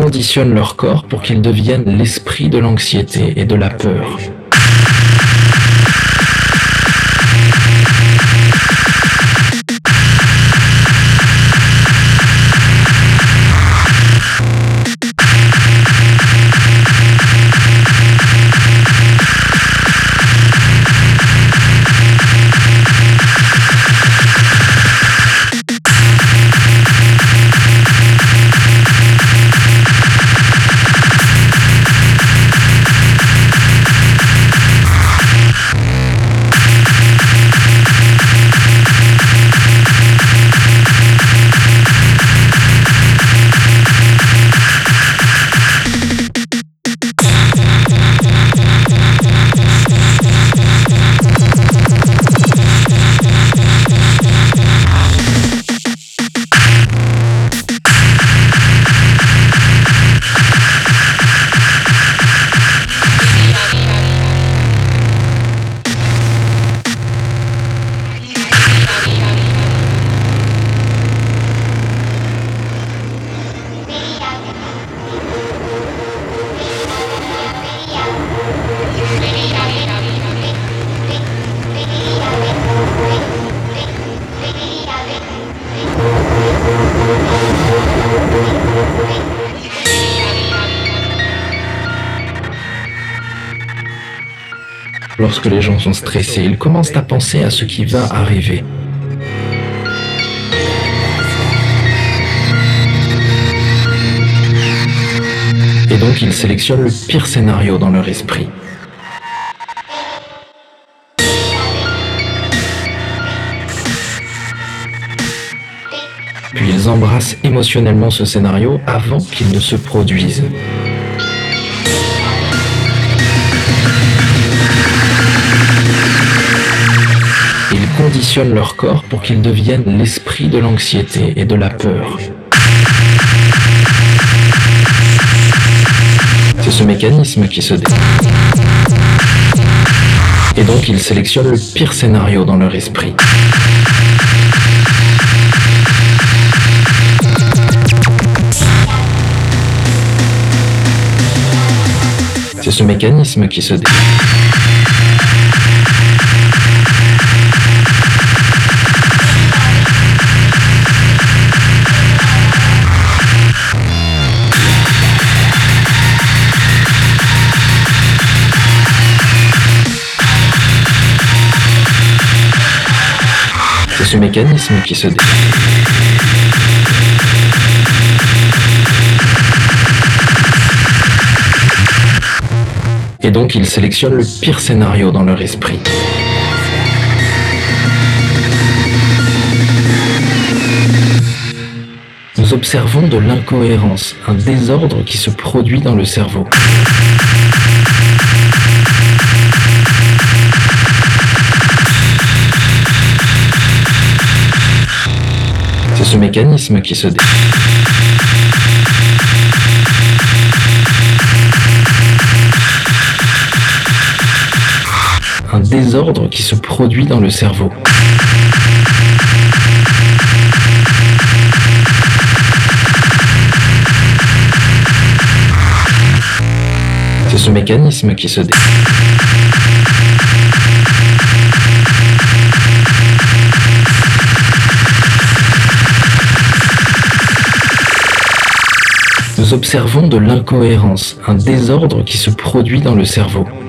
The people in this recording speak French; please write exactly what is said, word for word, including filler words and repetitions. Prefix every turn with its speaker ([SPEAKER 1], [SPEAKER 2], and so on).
[SPEAKER 1] conditionnent leur corps pour qu'ils deviennent l'esprit de l'anxiété et de la peur. Lorsque les gens sont stressés, ils commencent à penser à ce qui va arriver. Et donc ils sélectionnent le pire scénario dans leur esprit. Puis ils embrassent émotionnellement ce scénario avant qu'il ne se produise. Ils conditionnent leur corps pour qu'ils deviennent l'esprit de l'anxiété et de la peur. C'est ce mécanisme qui se déclenche. Et donc ils sélectionnent le pire scénario dans leur esprit. C'est ce mécanisme qui se déclenche. C'est ce mécanisme qui se déclenche. Et donc ils sélectionnent le pire scénario dans leur esprit. Nous observons de l'incohérence, un désordre qui se produit dans le cerveau. C'est ce mécanisme qui se déclenche. Un désordre qui se produit dans le cerveau. C'est ce mécanisme qui se déclenche. Nous observons de l'incohérence, un désordre qui se produit dans le cerveau.